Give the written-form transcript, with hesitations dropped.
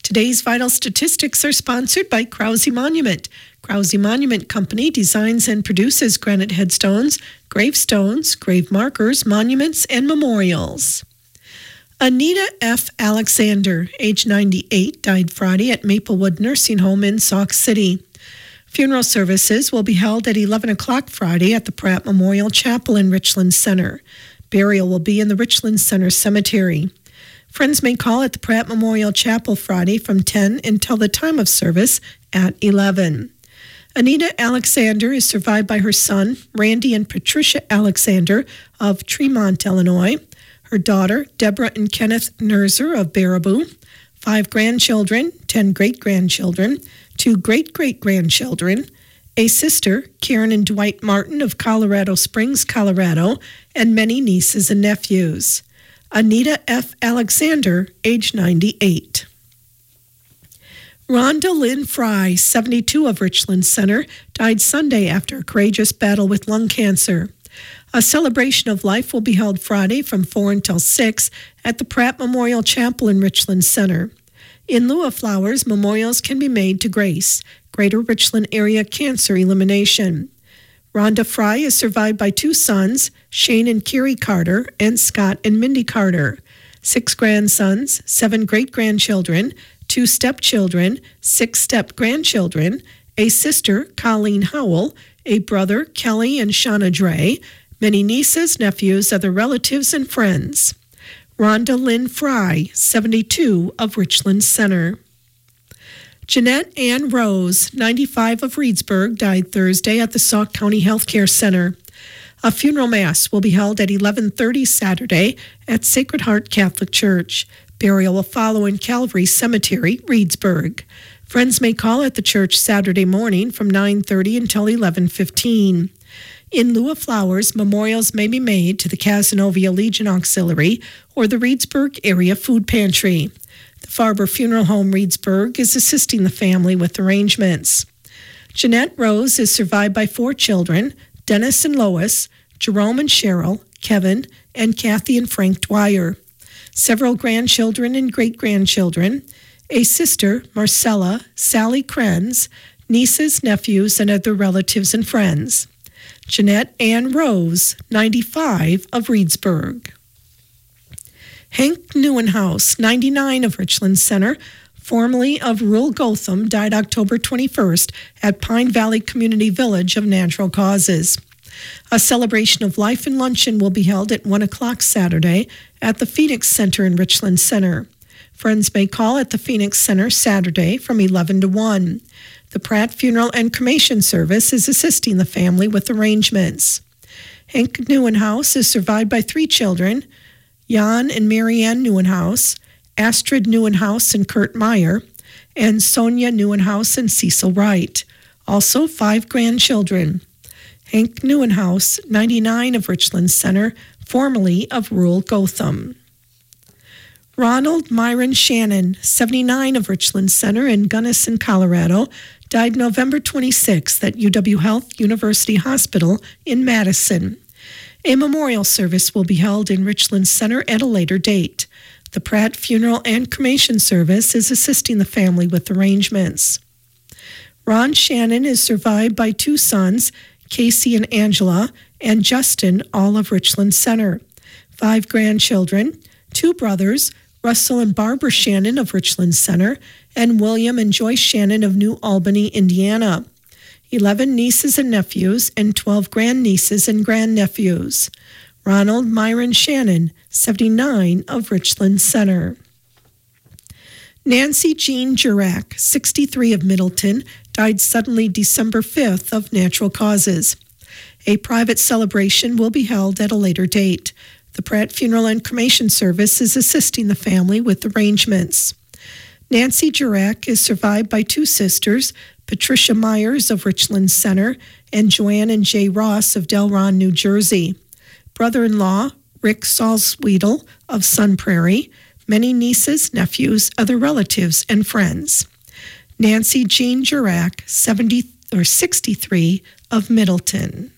Today's vital statistics are sponsored by Krause Monument. Krause Monument Company designs and produces granite headstones, gravestones, grave markers, monuments, and memorials. Anita F. Alexander, age 98, died Friday at Maplewood Nursing Home in Sauk City. Funeral services will be held at 11 o'clock Friday at the Pratt Memorial Chapel in Richland Center. Burial will be in the Richland Center Cemetery. Friends may call at the Pratt Memorial Chapel Friday from 10 until the time of service at 11. Anita Alexander is survived by her son, Randy and Patricia Alexander of Tremont, Illinois, her daughter, Deborah and Kenneth Nerzer of Baraboo, 5 grandchildren, 10 great-grandchildren, 2 great-great-grandchildren, a sister, Karen and Dwight Martin of Colorado Springs, Colorado, and many nieces and nephews. Anita F. Alexander, age 98. Rhonda Lynn Fry, 72 of Richland Center, died Sunday after a courageous battle with lung cancer. A celebration of life will be held Friday from 4 until 6 at the Pratt Memorial Chapel in Richland Center. In lieu of flowers, memorials can be made to Grace, Greater Richland Area Cancer Elimination. Rhonda Fry is survived by 2 sons, Shane and Kerry Carter, and Scott and Mindy Carter, 6 grandsons, 7 great-grandchildren, 2 stepchildren, 6 step-grandchildren, a sister, Colleen Howell, a brother, Kelly and Shauna Dre, many nieces, nephews, other relatives, and friends. Rhonda Lynn Fry, 72 of Richland Center. Jeanette Ann Rose, 95 of Reedsburg, died Thursday at the Sauk County Healthcare Center. A funeral mass will be held at 11:30 Saturday at Sacred Heart Catholic Church. Burial will follow in Calvary Cemetery, Reedsburg. Friends may call at the church Saturday morning from 9:30 until 11:15. In lieu of flowers, memorials may be made to the Cazenovia Legion Auxiliary or the Reedsburg Area Food Pantry. The Farber Funeral Home Reedsburg is assisting the family with arrangements. Jeanette Rose is survived by 4 children, Dennis and Lois, Jerome and Cheryl, Kevin, and Kathy and Frank Dwyer. Several grandchildren and great-grandchildren, a sister, Marcella, Sally Krenz, nieces, nephews, and other relatives and friends. Jeanette Ann Rose, 95 of Reedsburg. Hank Neuenhaus, 99 of Richland Center, formerly of rural Gotham, died October 21st at Pine Valley Community Village of natural causes. A celebration of life and luncheon will be held at 1 o'clock Saturday at the Phoenix Center in Richland Center. Friends may call at the Phoenix Center Saturday from 11 to 1. The Pratt Funeral and Cremation Service is assisting the family with arrangements. Hank Neuenhaus is survived by 3 children, Jan and Marianne Neuenhaus, Astrid Neuenhaus and Kurt Meyer, and Sonia Neuenhaus and Cecil Wright. Also 5 grandchildren. Hank Neuenhaus, 99 of Richland Center, formerly of rural Gotham. Ronald Myron Shannon, 79 of Richland Center in Gunnison, Colorado, died November 26th at UW Health University Hospital in Madison. A memorial service will be held in Richland Center at a later date. The Pratt Funeral and Cremation Service is assisting the family with arrangements. Ron Shannon is survived by 2 sons, Casey and Angela, and Justin, all of Richland Center. 5 grandchildren, 2 brothers, Russell and Barbara Shannon of Richland Center, and William and Joyce Shannon of New Albany, Indiana. 11 nieces and nephews, and 12 grandnieces and grandnephews. Ronald Myron Shannon, 79 of Richland Center. Nancy Jean Jurak, 63 of Middleton, died suddenly December 5th of natural causes. A private celebration will be held at a later date. The Pratt Funeral and Cremation Service is assisting the family with arrangements. Nancy Jurak is survived by 2 sisters, Patricia Myers of Richland Center and Joanne and Jay Ross of Delron, New Jersey. Brother-in-law, Rick Salzwedel of Sun Prairie, many nieces, nephews, other relatives, and friends. Nancy Jean Jurak, 63 of Middleton.